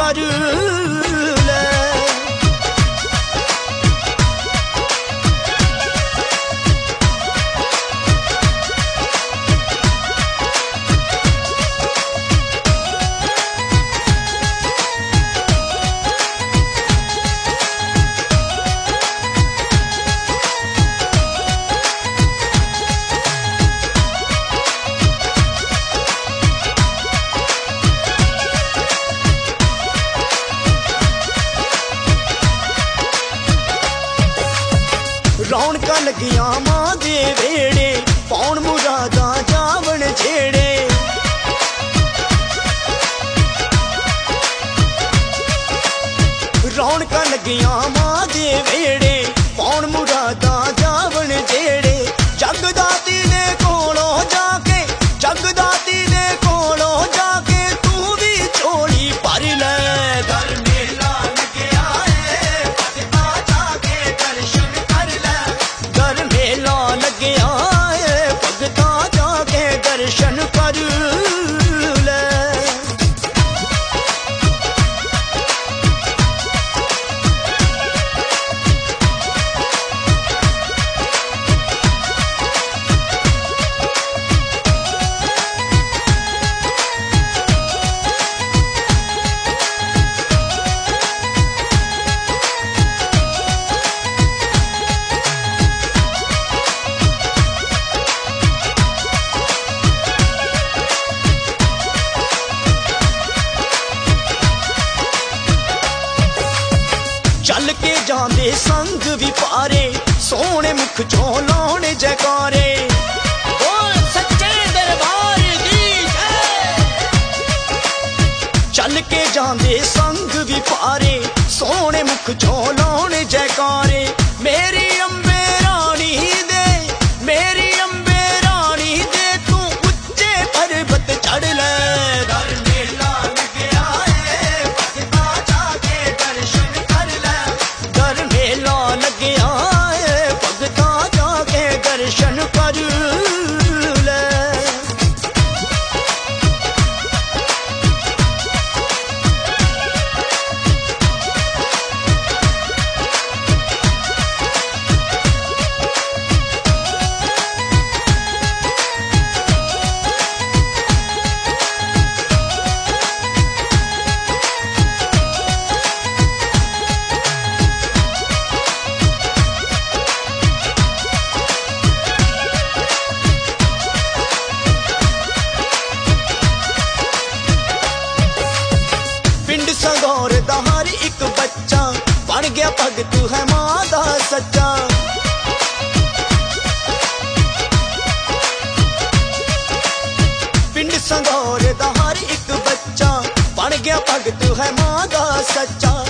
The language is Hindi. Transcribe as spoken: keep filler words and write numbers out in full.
कर ले। रौनक लगिया मां दे वेड़े पौन मुरादा जावन छेड़े। रौनक लगिया मां दे वेड़े पौन मुरादा जावन छेड़े। जगदाती दे कोलों जाके जगदाती दे कोलों जाके तू भी झोली भर ले। घर मेला लग्या है भगता जाके दर्शन कर ले। घर मेला लग्या है भगता जाके दर्शन कर ले। चल के जांदे संग भी पारे सोने मुख चों लाने जयकारे। बोल सच्चे दरबार की जय। चल के जांदे संग भी पारे सोने मुख चों लाने जयकारे। मेरी अम्बे रानी दे मेरी अम्बे रानी दे तू उच्चे पर्वत चढ़ ले। घर मेला लग्या है भगता जाके दर्शन कर ले। घर मेला लग्या है भगता जाके दर्शन कर ले। पिंड संगौर दा हर एक बच्चा बन गया भगत है मां दा सच्चा। पिंड संगौर दा हर एक बच्चा बन गया भगत है मां दा सच्चा।